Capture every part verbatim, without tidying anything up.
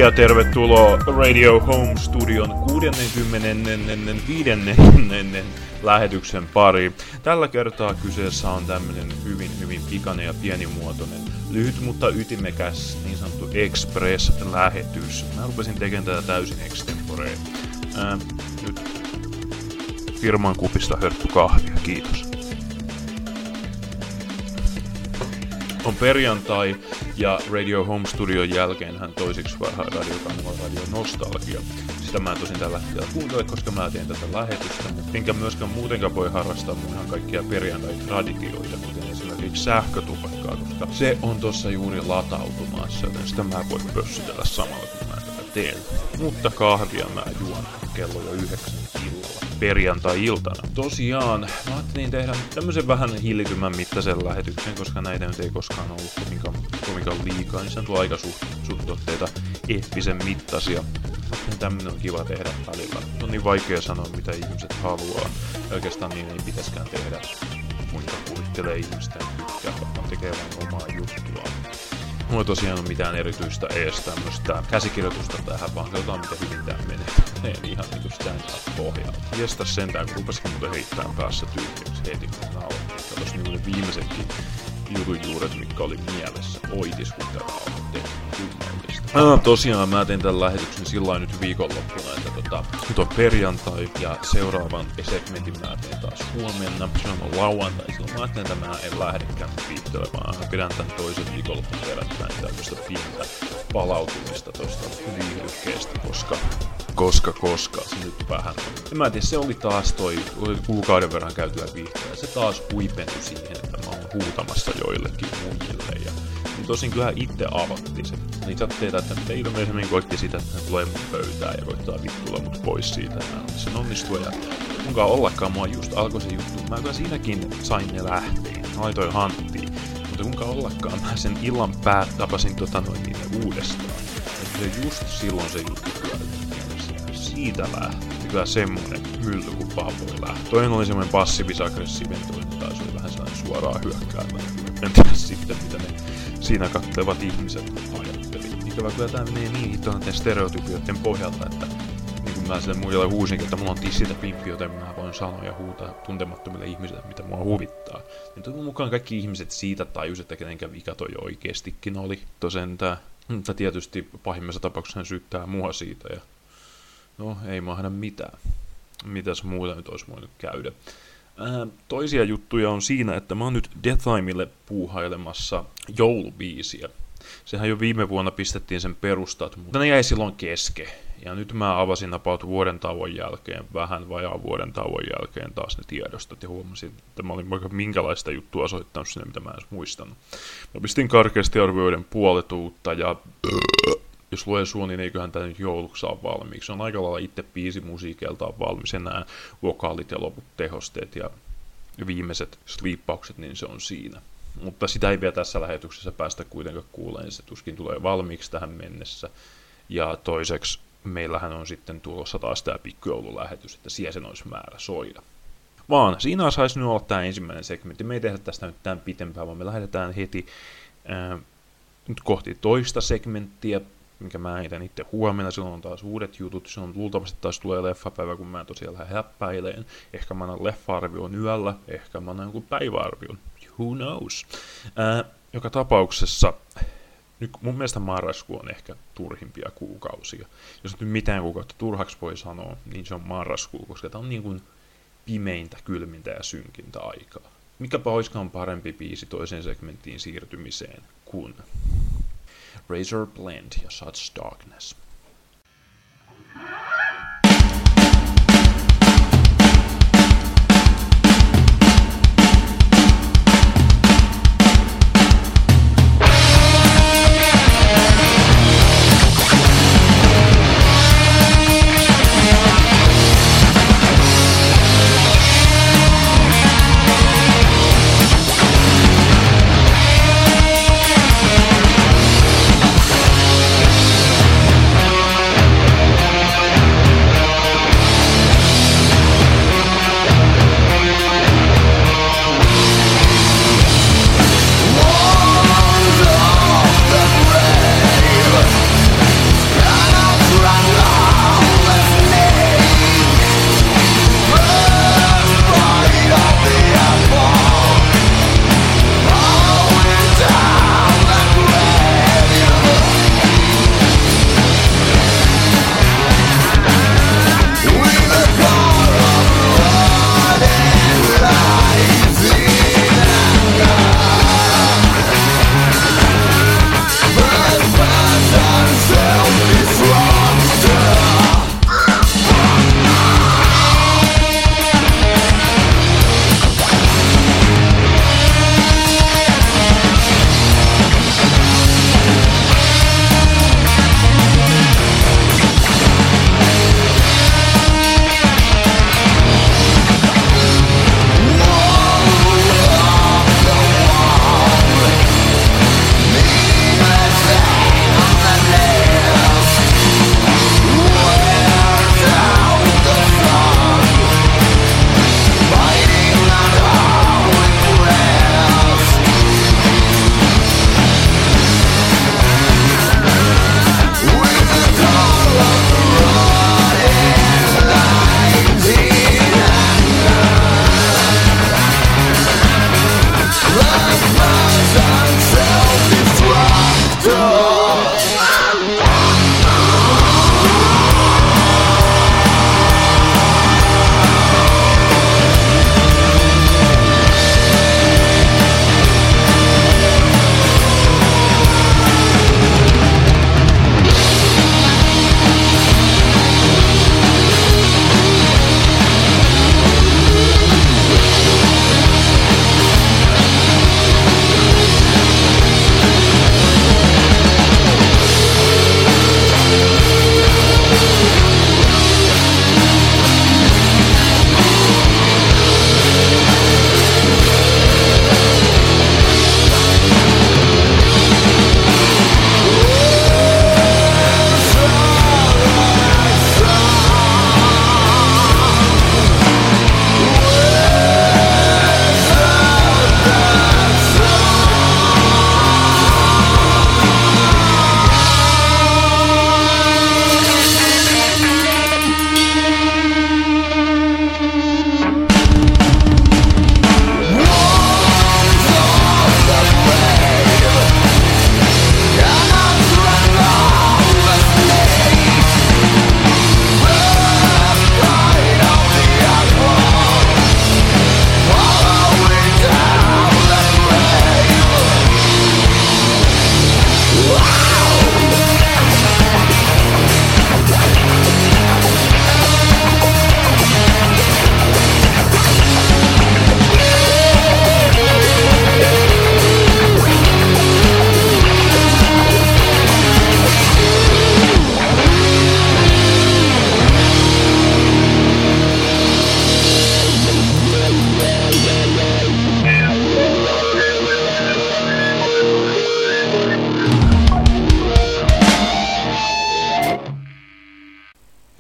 ja tervetuloa Radio Home Studion kuusikymmentäviisi lähetyksen pariin. Tällä kertaa kyseessä on tämmönen hyvin hyvin pikainen ja pienimuotoinen, lyhyt mutta ytimekäs niin sanottu Express-lähetys. Mä rupesin tekemään tätä täysin extemporeen. Ää, nyt firman kupista hörppy kahvia, kiitos. On perjantai ja Radio Home Studion jälkeen hän toisiksi parhaan radiokanava Radio Nostalgia. Sitä mä en tosin tällä hetkellä kuuntele, koska mä teen tätä lähetystä, mutta enkä myöskään muutenkaan voi harrastaa mun ihan kaikkia perjantai-traditioita, kuten esimerkiksi sähkötupakkaa, koska se on tossa juuri latautumassa, joten sitä mä voin pössytellä samalla, kun mä tätä teen. Mutta kahvia mä juon kello jo yhdeksän illalla perjantai-iltana. Tosiaan, mä ajattelin tehdä tämmösen vähän hillitymän mittaisen lähetyksen, koska näitä nyt ei koskaan ollut kovinkaan, kovinkaan liikaa, niin se on tuo aika suht, suhtotteita eeppisen mittaisia. Ja tämmönen on kiva tehdä välillä. On niin vaikea sanoa, mitä ihmiset haluaa. Oikeastaan niin ei pitäskään tehdä, kuinka kuvittelee ihmistä ja tykkää, vaan tekee vain omaa juttua. Mulla ei tosiaan ole mitään erityistä ees tämmöstä käsikirjoitusta tähän, vaan katsotaan mitä hyvin tää menee. Teen ihan niinku stand-up pohjalta. Jesta sentään, kun rupasikin muuten heittämään päässä tyhjäksi heti, kun mä aloitin. Katos niinku ne viimeisetkin jutun juuret, mitkä oli mielessä. Oitis, kun tätä aloitin. Ah, tosiaan mä teen tämän lähetyksen sillä nyt viikonloppuna, että tota, nyt on perjantai ja seuraavan segmentin mä teen taas huomenna. Se on lauantai, silloin mä ajattelin, että mä en lähdekään viihtelemään. Mä pidän tän toisen viikonloppun perättäin tämmöstä pientä palautumista tosta viihdykkeestä, koska, koska, koska se nyt vähän on. En mä tiedä, se oli taas toi kuukauden verran käytyä viihteellä. Se taas huipentui siihen, että mä oon huutamassa joillekin muille ja niin tosin kyllähän itse aloitti se. Niin satteita, että mitä ilmeisemmin koitti sitä, että hän tulee mun pöytään ja koittaa vittuilla mut pois siitä. Ja sen onnistua ja munkaan ollakaan mua just alkoi se juttu. Mä kyllä siinäkin sain ne lähteen. Mä laitoin hanttiin. Mutta kuinka ollakaan mä sen illan päät tapasin tota noin niitä uudestaan. Että se just silloin se juttu pyöritti mielessä. Siitä lähti. Kyllä semmonen mylly kun vaan voi lähteä. Toinen oli semmonen passiivis-aggressiivinen, toinen taas oli vähän sellainen suoraan hyökkäävä. En tiedä sitten mitä ne siinä katselevat ihmiset ajatteli. Ikävä kyllä tää menee niin hitoinen stereotypioiden pohjalta, että niin kuin mä sille muille huusinkin, että mulla on tissit ja pimppi, joten mä voin sanoa ja huutaa tuntemattomille ihmisille, mitä mua huvittaa. Niin toivon mukaan kaikki ihmiset siitä tajus, että kenenkä vika toi oikeestikin oli. Tosentää. Mutta tietysti pahimmassa tapauksessa hän syyttää mua siitä ja no ei mahda mitään. Mitäs muuta nyt olisi voinut käydä. Ää, toisia juttuja on siinä, että mä oon nyt Deathimelle puuhailemassa joulubiisiä. Sehän jo viime vuonna pistettiin sen perustat, mutta ne jäi silloin kesken. Ja nyt mä avasin about vuoden tauon jälkeen, vähän vajaa vuoden tauon jälkeen taas ne tiedostot ja huomasin, että mä olin vaikka minkälaista juttua soittanut sinne, mitä mä en edes muistanut. Mä pistin karkeasti arvioiden puolet uutta ja jos luen sua, niin eiköhän tää nyt jouluksi saa valmiiksi. Se on aika lailla itse biisi musiikeltaan valmis. Enää vokaalit ja loput tehosteet ja viimeiset sliippaukset, niin se on siinä. Mutta sitä ei vielä tässä lähetyksessä päästä kuitenkaan kuuleen. Se tuskin tulee valmiiksi tähän mennessä. Ja toiseksi meillähän on sitten tulossa taas tää pikkujoululähetys, että siellä sen olisi määrä soida. Vaan siinä saisi nyt olla tää ensimmäinen segmentti. Me ei tehdä tästä nyt tämän pitempään, vaan me lähdetään heti ää, nyt kohti toista segmenttiä, minkä mä heitän itse huomenna, silloin on taas uudet jutut, silloin luultavasti taas tulee leffapäivä, kun mä tosiaan lähden häppäileen. Ehkä mä annan leffa-arvion yöllä, ehkä mä annan jonkun päiväarvion, who knows. Ää, joka tapauksessa, nyt mun mielestä marraskuu on ehkä turhimpia kuukausia. Jos nyt mitään kuukautta turhaksi voi sanoa, niin se on marraskuu, koska tää on niin kuin pimeintä, kylmintä ja synkintä aikaa. Mikäpä oiskaan parempi biisi toiseen segmenttiin siirtymiseen kuin Razor Blend ja Such Darkness.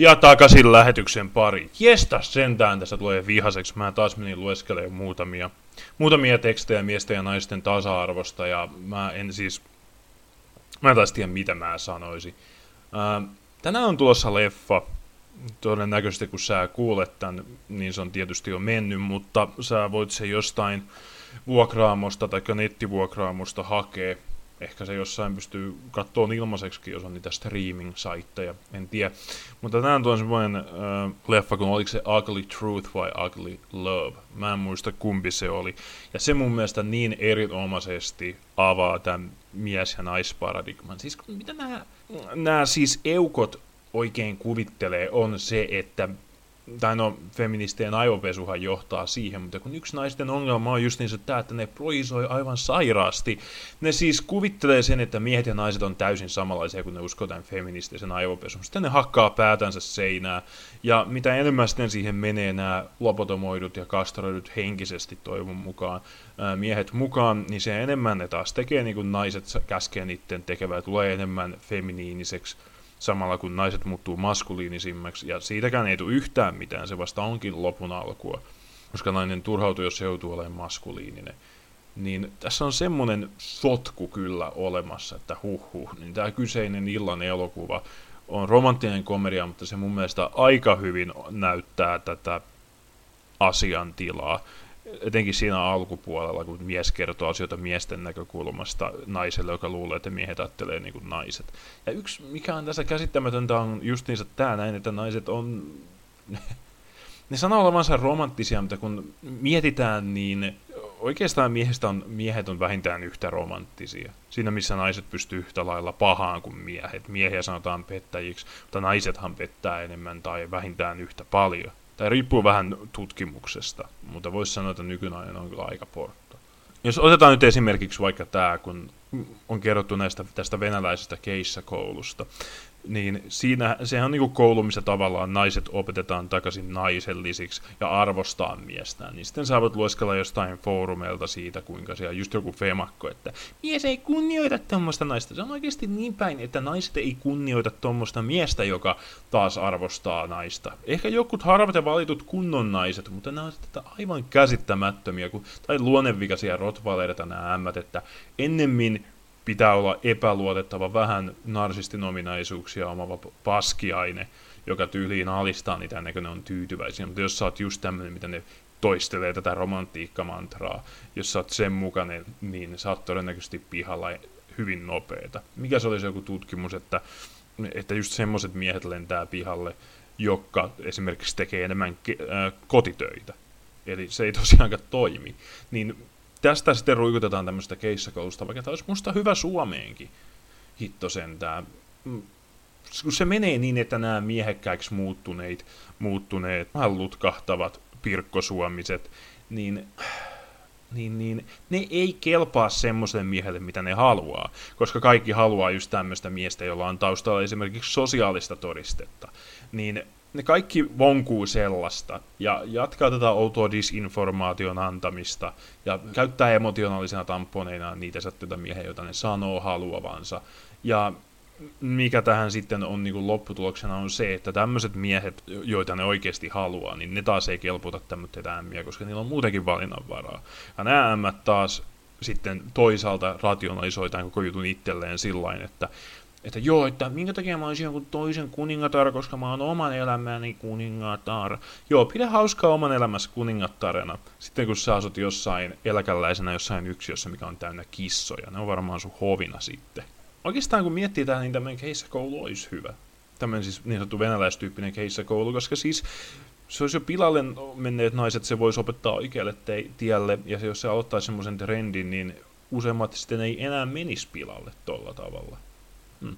Ja takaisin lähetyksen pari. Jestas sentään tässä tulee vihaseksi. Mä taas menin lueskelemaan muutamia, muutamia tekstejä miesten ja naisten tasa-arvosta. Ja mä en siis... Mä en taas tiedä, mitä mä sanoisin. Ää, tänään on tulossa leffa. Todennäköisesti kun sä kuulet tän, niin se on tietysti jo mennyt. Mutta sä voit se jostain vuokraamosta tai nettivuokraamosta hakea. Ehkä se jossain pystyy katsomaan ilmaiseksikin, jos on niitä streaming-saitteja, en tiedä. Mutta tänään on tuon semmoinen äh, leffa, kun oliko se Ugly Truth vai Ugly Love. Mä en muista kumpi se oli. Ja se mun mielestä niin erinomaisesti avaa tämän mies- ja naisparadigman. Siis mitä nämä, nämä siis eukot oikein kuvittelee on se, että tai no, feministien aivopesuhan johtaa siihen, mutta kun yksi naisten ongelma on just niin se tää, että ne projisoi aivan sairaasti. Ne siis kuvittelee sen, että miehet ja naiset on täysin samanlaisia, kun ne uskoo tämän feministisen aivopesun. Sitten ne hakkaa päätänsä seinää, ja mitä enemmän sitten siihen menee nämä lobotomoidut ja kastroidut henkisesti toivon mukaan ää, miehet mukaan, niin se enemmän ne taas tekee niin kuin naiset käskee niiden tekevää, tulee enemmän feminiiniseksi. Samalla kun naiset muuttuu maskuliinisimmäksi, ja siitäkään ei tule yhtään mitään, se vasta onkin lopun alkua, koska nainen turhautuu, jos se joutuu olemaan maskuliininen. Niin tässä on semmoinen sotku kyllä olemassa, että huh huh, niin tämä kyseinen illan elokuva on romanttinen komedia, mutta se mun mielestä aika hyvin näyttää tätä asiantilaa. Etenkin siinä alkupuolella, kun mies kertoo asioita miesten näkökulmasta naiselle, joka luulee, että miehet ajattelee niin kuin naiset. Ja yksi, mikä on tässä käsittämätöntä, on justiinsa tämä näin, että naiset on... ne sanoo olevansa romanttisia, mutta kun mietitään, niin oikeastaan miehestä on, miehet on vähintään yhtä romanttisia. Siinä, missä naiset pystyy yhtä lailla pahaan kuin miehet. Miehiä sanotaan pettäjiksi, mutta naisethan pettää enemmän tai vähintään yhtä paljon. Tai riippuu vähän tutkimuksesta, mutta voisi sanoa, että nykynainen on kyllä aika portta. Jos otetaan nyt esimerkiksi vaikka tämä, kun on kerrottu näistä, tästä venäläisestä keissakoulusta, niin siinä, sehän on niin kuin koulu, missä tavallaan naiset opetetaan takaisin naisellisiksi ja arvostaa miestään. Niin sitten saavat lueskella jostain foorumeilta siitä, kuinka siellä just joku femakko, että mies ei kunnioita tuommoista naista. Se on oikeasti niin päin, että naiset ei kunnioita tuommoista miestä, joka taas arvostaa naista. Ehkä jokut harvat ja valitut kunnon naiset, mutta nämä on aivan käsittämättömiä, kun, tai luonnevikaisia rottweilereita nämä ämmät, että ennemmin pitää olla epäluotettava, vähän narsistin ominaisuuksia omava paskiaine, joka tyyliin alistaa niitä ennen kuin ne on tyytyväisiä. Mutta jos sä oot just tämmöinen, mitä ne toistelee tätä romantiikkamantraa, jos sä oot sen mukainen, niin sä oot todennäköisesti pihalla hyvin nopeeta. Mikä se olisi joku tutkimus, että, että just semmoiset miehet lentää pihalle, jotka esimerkiksi tekee enemmän ke- äh, kotitöitä. Eli se ei tosiaankaan toimi. Niin tästä sitten ruikutetaan tämmöistä keissakoulusta, vaikka tämä olisi musta hyvä Suomeenkin. Hitto sentään. Kun se menee niin, että nämä miehekkäiksi muuttuneet, muuttuneet vähän lutkahtavat pirkkosuomiset, niin, niin, niin ne ei kelpaa semmoiselle miehelle, mitä ne haluaa. Koska kaikki haluaa just tämmöistä miestä, jolla on taustalla esimerkiksi sosiaalista todistetta. Niin ne kaikki vonkuu sellaista ja jatkaa tätä outoa disinformaation antamista ja käyttää emotionaalisena tamponeina niitä sattuita miehiä, joita ne sanoo haluavansa. Ja mikä tähän sitten on niin kuin lopputuloksena on se, että tämmöiset miehet, joita ne oikeasti haluaa, niin ne taas ei kelputa tämmöitä ämmiä, koska niillä on muutenkin valinnanvaraa. Ja nämä ämmät taas sitten toisaalta rationalisoitaan koko jutun itselleen sillain, että Että joo, että minkä takia mä olisin jonkun toisen kuningatar, koska mä oon oman elämäni kuningatar. Joo, pidä hauskaa oman elämässä kuningattarena. Sitten kun sä asut jossain eläkäläisenä jossain yksiössä, mikä on täynnä kissoja, ne on varmaan sun hovina sitten. Oikeastaan kun miettii tähän, niin tämmöinen keissakoulu olisi hyvä. Tämmöinen siis niin sanottu venäläistyyppinen keissakoulu, koska siis se olisi jo pilalle menneet naiset, se voisi opettaa oikealle te- tielle, ja jos se aloittaisi semmoisen trendin, niin useimmat sitten ei enää menisi pilalle tolla tavalla. Hmm.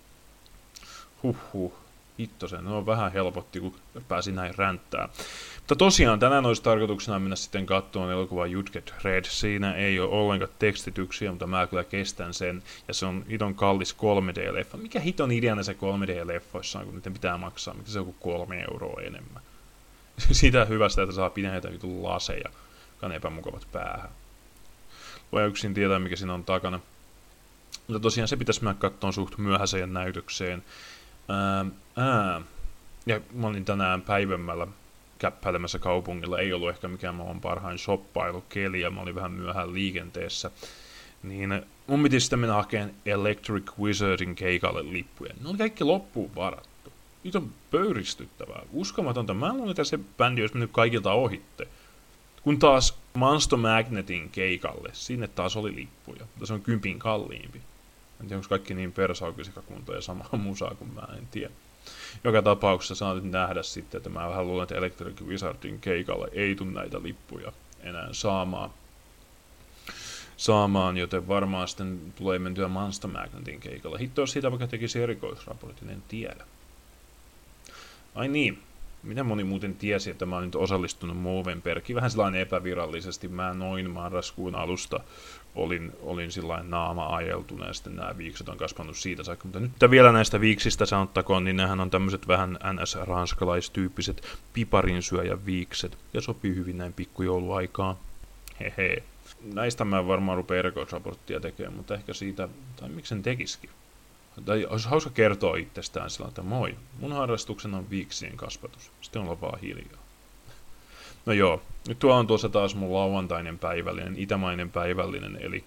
Huhhuh, hittosen, no vähän helpotti, kun pääsi näin ränttää. Mutta tosiaan tänään olisi tarkoituksena mennä sitten katsomaan elokuvaa Judged Red. Siinä ei ole ollenkaan tekstityksiä, mutta mä kyllä kestän sen. Ja se on hiton kallis kolme D-leffa. Mikä hiton ideana se kolme D-leffoissa on, kun niiden pitää maksaa? Mitä se on kuin kolme euroa enemmän? Sitä hyvästä, että saa pidä jotain laseja, jotka on epämukavat päähän. Voi yksin tietää, mikä siinä on takana. Mutta tosiaan se pitäisi mennä katsomaan suht myöhäiseen näytökseen. Ää, ää. ja mä olin tänään päivämällä käppäilemässä kaupungilla, ei ollut ehkä mikään maailman parhain shoppailukeli, ja mä olin vähän myöhään liikenteessä, niin mun piti sitten mennä hakemaan Electric Wizardin keikalle lippuja. Ne oli kaikki loppuun varattu. Nyt on pöyristyttävää. Uskomatonta. Mä luulen, että se bändi olisi mennyt kaikilta ohitte. Kun taas Monster Magnetin keikalle, sinne taas oli lippuja, mutta se on kympin kalliimpi. En tiedä, onko kaikki niin persaukisikakunta ja samaa musaa kuin mä en tiedä. Joka tapauksessa saa nyt nähdä sitten, että mä vähän luulen, että Electric Wizardin keikalle ei tule näitä lippuja enää saamaan. saamaan, joten varmaan sitten tulee mentyä Monster Magnetin keikalle. Hitto, jos siitä vaikka tekisi erikoisraportin, en tiedä. Ai niin, mitä moni muuten tiesi, että mä oon nyt osallistunut Movenperkiin vähän sellainen epävirallisesti. Mä noin marraskuun alusta olin, olin sillain naama ajeltuna ja sitten nämä viikset on kasvanut siitä saakka. Mutta nyt vielä näistä viiksistä sanottakoon, niin nehän on tämmöiset vähän N S-ranskalaistyyppiset piparinsyöjän viikset ja sopii hyvin näin pikkujouluaikaan. Hehe. Näistä mä varmaan rupean erikoisraporttia tekemään, mutta ehkä siitä, tai miksen tekisikin. Tai olisi hauska kertoa itsestään sillä, että moi, mun harrastuksena on viiksien kasvatus. Sitten ollaan vaan hiljaa. No joo, nyt tuolla on tuossa taas mun lauantainen päivällinen, itämainen päivällinen, eli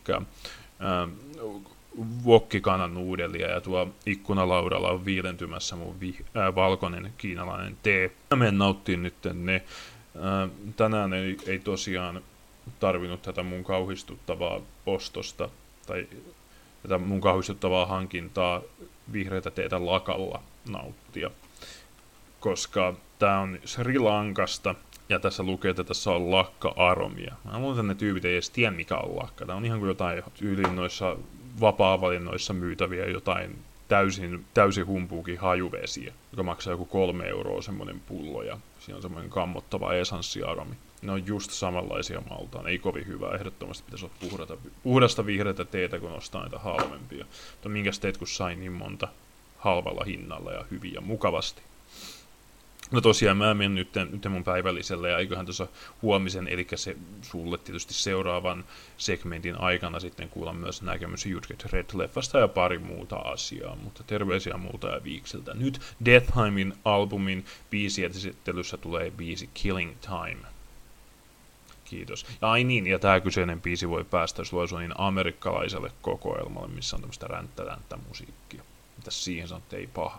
wokkikanan nuudelia, ja tuo ikkunalaudalla on viilentymässä mun vi- ää, valkoinen kiinalainen tee. Mä menen nauttiin nyt ne. Ää, tänään ei, ei tosiaan tarvinnut tätä mun kauhistuttavaa ostosta, tai tätä mun kauhistuttavaa hankintaa vihreätä teetä lakalla nauttia, koska tää on Sri Lankasta, ja tässä lukee, että tässä on lakka-aromia. Mä luulen, että ne tyypit ei edes tiedä, mikä on lakka. Tää on ihan kuin jotain tyyliin noissa vapaa-valinnoissa myytäviä jotain täysin, täysin humpuukin hajuvesiä, joka maksaa joku kolme euroa semmonen pullo, ja siinä on semmoinen kammottava esanssiaromi. Ne on just samanlaisia maltaan, ei kovin hyvää. Ehdottomasti pitäisi olla puhdasta, puhdasta vihreätä teetä, kun ostaa näitä halvempia. Mutta minkäs teet, kun sai niin monta halvalla hinnalla ja hyvin ja mukavasti. No tosiaan mä menen nyt, nyt mun päivälliselle, ja eiköhän tuossa huomisen, eli se sulle tietysti seuraavan segmentin aikana sitten kuulla myös näkemys Judge Red-leffasta ja pari muuta asiaa, mutta terveisiä multa ja Viiksiltä. Nyt Deathheimin albumin biisiesittelyssä tulee biisi Killing Time. Kiitos. Ja ai niin, ja tää kyseinen biisi voi päästä Sloisunin amerikkalaiselle kokoelmalle, missä on tämmöistä ränttä-ränttä musiikkia. Mitäs siihen sanotte, ei paha.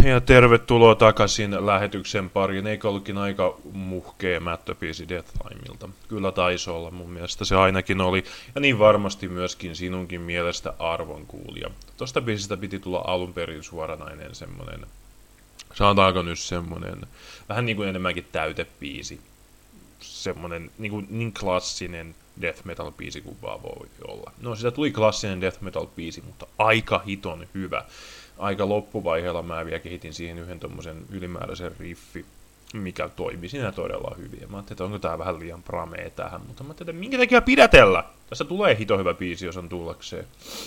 ja tervetuloa takaisin lähetyksen pariin. Eikä ollutkin aika muhkea mättöbiisi Deathtimelta. Kyllä taisi olla, mun mielestä se ainakin oli. Ja niin varmasti myöskin sinunkin mielestä arvonkuulija. Tosta biisistä piti tulla alun perin suoranainen semmonen, sanotaanko nyt semmonen, vähän niin kuin enemmänkin täytebiisi. Semmonen niin, kuin, niin klassinen death metal biisi kuin vaan voi olla. No sitä tuli klassinen death metal biisi, mutta aika hiton hyvä. Aika loppuvaiheella mä vielä kehitin siihen yhden tommosen ylimääräisen riffi, mikä toimi siinä todella hyvin. Ja mä ajattelin, että onko tää vähän liian pramee tähän, mutta mä ajattelin, että minkä takia pidätellä? Tässä tulee hito hyvä biisi, jos on tullakseen.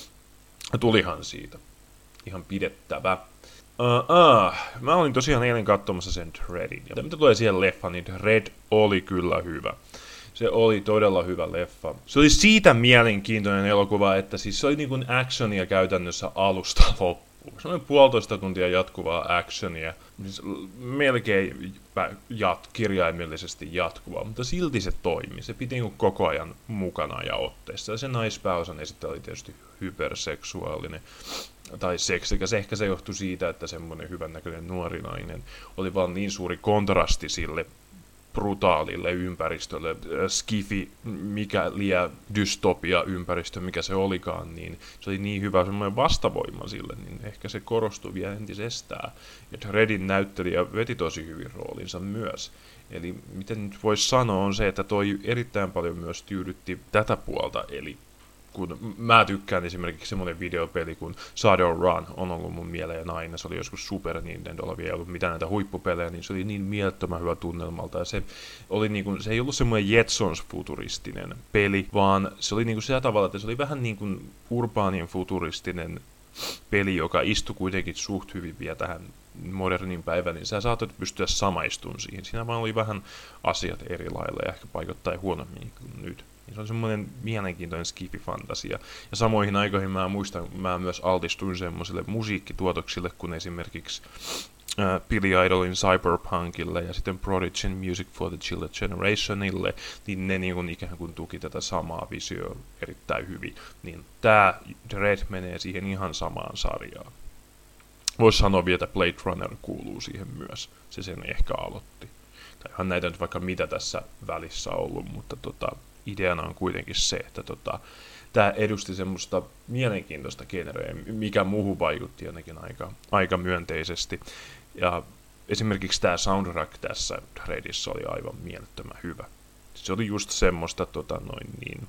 Ja tulihan siitä. Ihan pidettävä. Uh, uh, mä olin tosiaan eilen katsomassa sen Dreadin. Ja mitä tulee siihen leffaan, niin Dread oli kyllä hyvä. Se oli todella hyvä leffa. Se oli siitä mielenkiintoinen elokuva, että siis se oli niin kuin actionia käytännössä alusta loppuun. Se oli puolitoista tuntia jatkuvaa actionia, siis melkein jat, kirjaimellisesti jatkuvaa, mutta silti se toimi. Se piti niin koko ajan mukana ja otteessa. Ja se naispääosan esittely oli tietysti hyperseksuaalinen. Tai seksikäs. Ehkä se johtui siitä, että semmoinen hyvännäköinen nuori nainen oli vaan niin suuri kontrasti sille brutaalille ympäristölle, skifi, mikä liian dystopia ympäristö, mikä se olikaan, niin se oli niin hyvä semmoinen vastavoima sille, niin ehkä se korostui vielä entisestään. Ja Dreadin näyttelijä veti tosi hyvin roolinsa myös. Eli miten nyt voisi sanoa on se, että toi erittäin paljon myös tyydytti tätä puolta, eli kun mä tykkään esimerkiksi semmoinen videopeli kuin Shadow Run on ollut mun mieleen aina, se oli joskus Super Nintendolla vielä ollut mitään näitä huippupelejä, niin se oli niin mielettömän hyvä tunnelmalta ja se oli niinku, se ei ollut semmoinen Jetsons-futuristinen peli, vaan se oli niinku sillä tavalla, että se oli vähän niin kuin urbaanin futuristinen peli, joka istui kuitenkin suht hyvin vielä tähän modernin päivään, niin sä saatat pystyä samaistumaan siihen. Siinä vaan oli vähän asiat eri lailla ja ehkä paikottain huonommin kuin nyt. Se on semmoinen mielenkiintoinen skifi-fantasia. Ja samoihin aikoihin mä muistan, mä myös altistuin semmoisille musiikkituotoksille, kun esimerkiksi äh, Billy Idolin Cyberpunkille ja sitten Prodigyn Music for the Children Generationille, niin ne niin kuin ikään kuin tuki tätä samaa visioa erittäin hyvin. Niin tää Dread menee siihen ihan samaan sarjaan. Voisi sanoa vielä, että Blade Runner kuuluu siihen myös. Se sen ehkä aloitti. Tai ihan näitä nyt vaikka mitä tässä välissä ollut, mutta tota... ideana on kuitenkin se, että tota, tämä edusti semmoista mielenkiintoista genreä, mikä muuhun vaikutti jotenkin aika, aika myönteisesti. Ja esimerkiksi tämä soundtrack tässä Dreadissä oli aivan mielettömän hyvä. Se oli just semmoista tota, noin niin,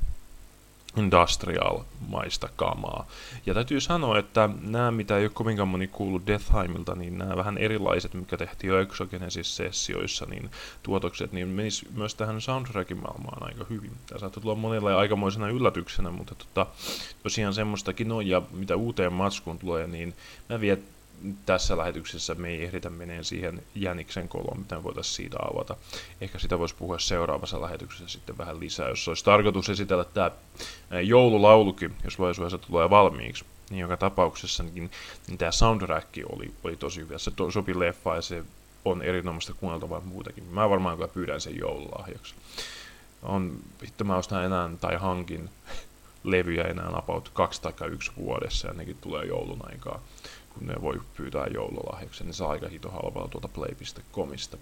industrial-maista kamaa. Ja täytyy sanoa, että nämä, mitä ei ole kovinkaan moni kuullut Deathtimelta, niin nämä vähän erilaiset, mitkä tehtiin jo Exogenesis-sessioissa, niin tuotokset, niin menisi myös tähän soundtrackin maailmaan aika hyvin. Tämä saattoi tulla monelle aikamoisena yllätyksenä, mutta tota, tosiaan semmoistakin on, ja mitä uuteen matskuun tulee, niin mä vielä tässä lähetyksessä me ei ehditä meneen siihen Jäniksen koloon, mitä me voitaisiin siitä avata. Ehkä sitä voisi puhua seuraavassa lähetyksessä sitten vähän lisää, jos olisi tarkoitus esitellä tämä joululaulukin, jos loisuudessa tulee valmiiksi. Niin joka tapauksessa niin, niin tämä soundtrack oli, oli tosi hyvä. Se to, sopi leffaan ja se on erinomaista kuunneltavaa muutakin. Mä varmaan kyllä pyydän sen joululahjaksi. On, vittu mä ostan enää tai hankin levyjä enää about kaksi tai yksi vuodessa ja nekin tulee joulun aikaa. Kun ne voi pyytää joululahjaksi, niin saa aika hito halvalla tuolta play piste comista.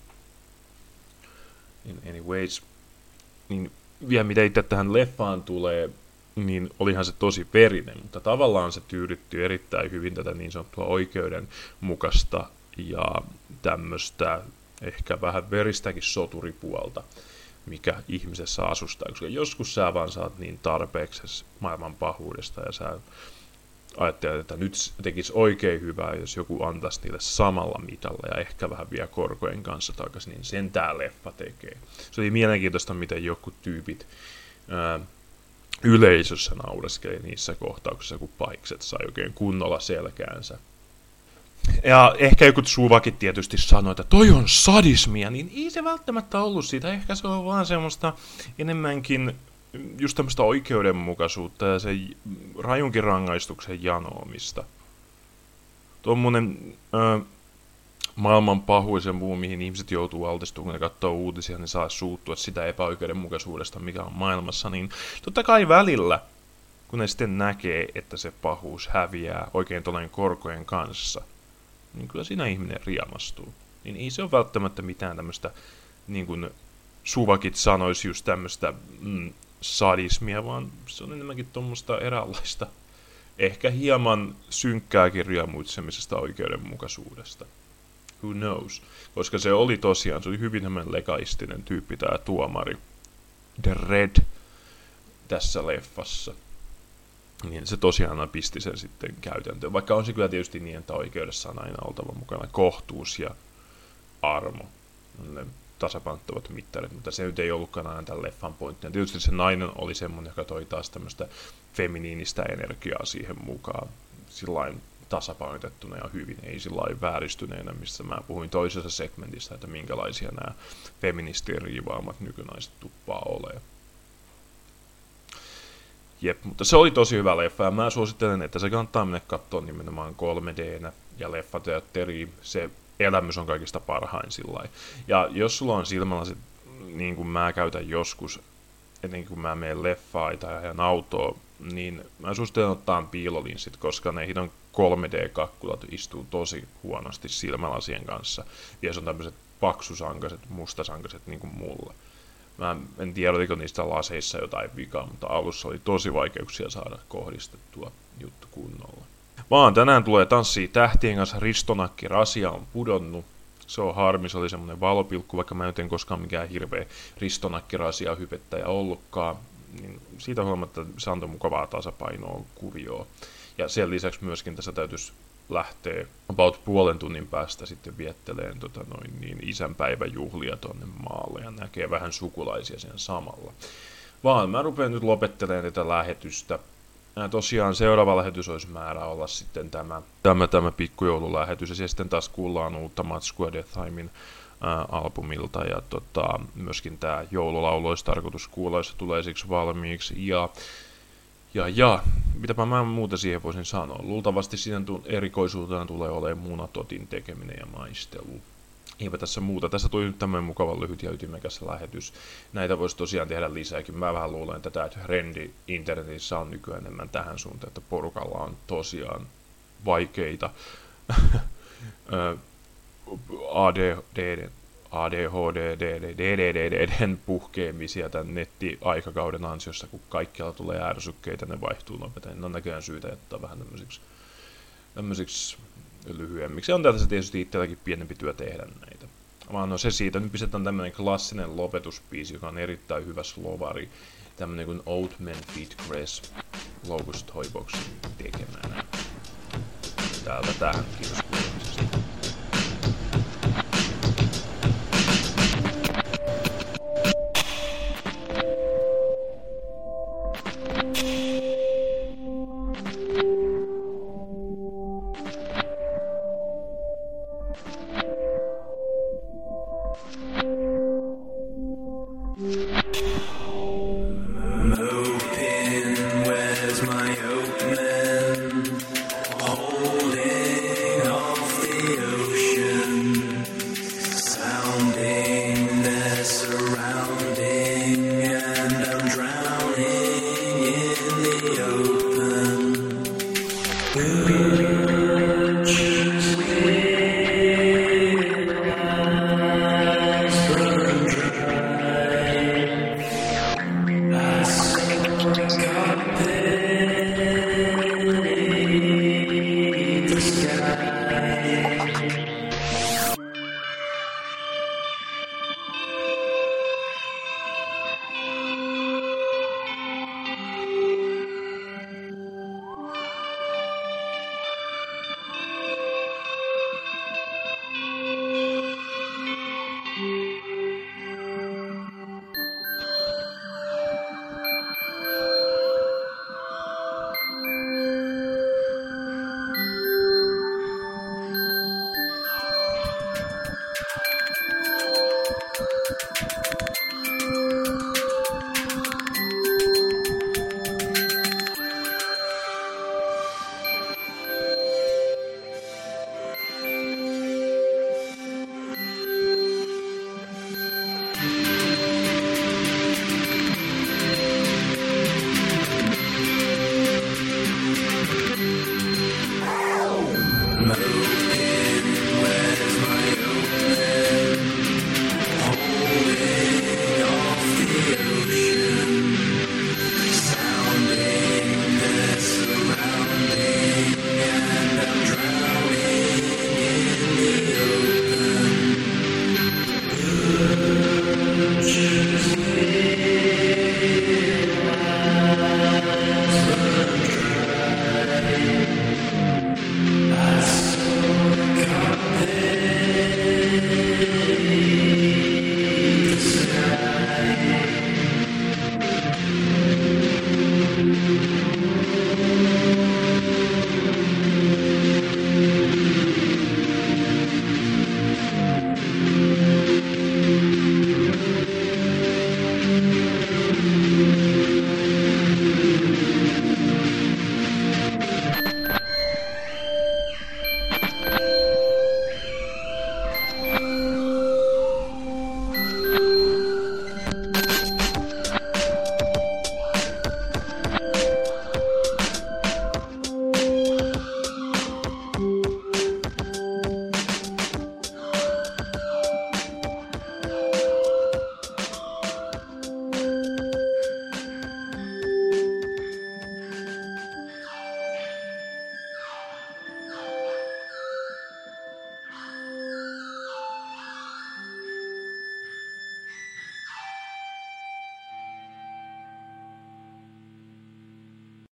Anyways, niin vielä mitä itse tähän leffaan tulee, niin olihan se tosi verinen, mutta tavallaan se tyydytti erittäin hyvin tätä niin sanottua oikeudenmukaista ja tämmöistä ehkä vähän veristäkin soturipuolta, mikä ihmisessä asustaa, koska joskus sä vaan saat niin tarpeeksi maailman pahuudesta ja sä ajattelin, että nyt tekisi oikein hyvää, jos joku antaisi niille samalla mitalla ja ehkä vähän vielä korkojen kanssa takaisin, niin sen tää leffa tekee. Se oli mielenkiintoista, miten joku tyypit ää, yleisössä naureskeli niissä kohtauksissa, kun paikset sai oikein kunnolla selkäänsä. Ja ehkä joku Tsuvakin tietysti sanoi, että toi on sadismia, niin ei se välttämättä ollut siitä. Ehkä se on vaan semmoista enemmänkin just tämmöistä oikeudenmukaisuutta ja se rajunkin rangaistuksen janoamista. Tuommoinen ö, maailman pahuus ja muu, mihin ihmiset joutuu altistumaan, kun ne katsoo uutisia, niin saa suuttua sitä epäoikeudenmukaisuudesta, mikä on maailmassa, niin totta kai välillä, kun ne sitten näkee, että se pahuus häviää oikein tuollainen korkojen kanssa, niin kyllä siinä ihminen riemastuu. Niin ei se ole välttämättä mitään tämmöistä, niin kuin Suvakit sanoisi, just tämmöistä mm, sadismia, vaan se on enemmänkin tuommoista eräänlaista, ehkä hieman synkkääkin riemuitsemisesta oikeudenmukaisuudesta. Who knows? Koska se oli tosiaan, se oli hyvin tämmöinen legaistinen tyyppi, tämä tuomari The Red tässä leffassa. Niin se tosiaan pisti sen sitten käytäntöön. Vaikka on se kyllä tietysti niin, että oikeudessa on aina oltava mukana kohtuus ja armo. Ne tasapainottavat mittarit, mutta se nyt ei ollutkaan aina tämän leffan pointtina. Tietysti se nainen oli semmoinen, joka toi taas tämmöistä feminiinistä energiaa siihen mukaan. Sillain tasapainotettuna ja hyvin, ei sillain vääristyneenä, missä mä puhuin toisessa segmentissä, että minkälaisia nämä feministien riivaamat nykynaiset tuppaa olemaan. Jep, mutta se oli tosi hyvä leffa, ja mä suosittelen, että se kannattaa mennä katsoa nimenomaan kolme D-nä ja leffateatteriin. Se elämys on kaikista parhain sillain. Ja jos sulla on silmälasit, niin kuin mä käytän joskus, etenkin kun mä menen leffaan tai ajan autoa, niin mä suosittelen ottaa piilolinssit, koska ne hiton kolme D-kakkulat istuu tosi huonosti silmälasien kanssa. Ja se on tämmöiset paksusankaset, mustasankaset niin kuin mulla. Mä en tiedä, oliko niistä laseissa jotain vikaa, mutta alussa oli tosi vaikeuksia saada kohdistettua juttu kunnolla. Vaan tänään tulee Tanssii tähtien kanssa, Ristonakki Rasia on pudonnut. Se on harmi, se oli semmoinen valopilkku, vaikka mä en koskaan mikään hirveä Ristonakki Rasia hypettäjä ollutkaan. Niin siitä huolimatta se antoi mukavaa tasapainoa kuvioon. Ja sen lisäksi myöskin tässä täytyisi lähteä about puolen tunnin päästä sitten vietteleen tota noin, niin isänpäiväjuhlia tonne maalle ja näkee vähän sukulaisia sen samalla. Vaan mä rupean nyt lopettelemaan tätä lähetystä. Ja tosiaan seuraava lähetys olisi määrä olla sitten tämä, tämä, tämä pikkujoululähetys, ja sitten taas kuullaan uutta matskua Deathheimin ää, albumilta, ja tota, myöskin tämä joululaulu olisi tarkoitus kuulla, jos se tulee siksi valmiiksi, ja Ja, ja, mitäpä mä muuta siihen voisin sanoa. Luultavasti siinä erikoisuutena tulee olemaan munatotin tekeminen ja maistelu. Eipä tässä muuta. Tässä tuli nyt tämmöinen mukava lyhyt ja ytimekäs lähetys. Näitä voisi tosiaan tehdä lisääkin. Mä vähän luulen, että tämä trendi internetissä on nykyään enemmän tähän suuntaan, että porukalla on tosiaan vaikeita A D H D-den puhkeamisia tämän netti-aikakauden ansiosta, kun kaikkialla tulee ärsykkeitä, ne vaihtuu nopeasti. Ne on näköjään syytä jättää vähän tämmöisiksi, tämmöisiksi lyhyemmiksi. On tässä tietysti itselläkin pienempi työ tehdä näitä. Vaan no se siitä. Nyt pistetään tämmöinen klassinen lopetuspiisi, joka on erittäin hyvä slovari. Tämmöinen kuin Old Man Feet Grace Locust Toyboxin tekemänä. Täältä tähän. Kiitos.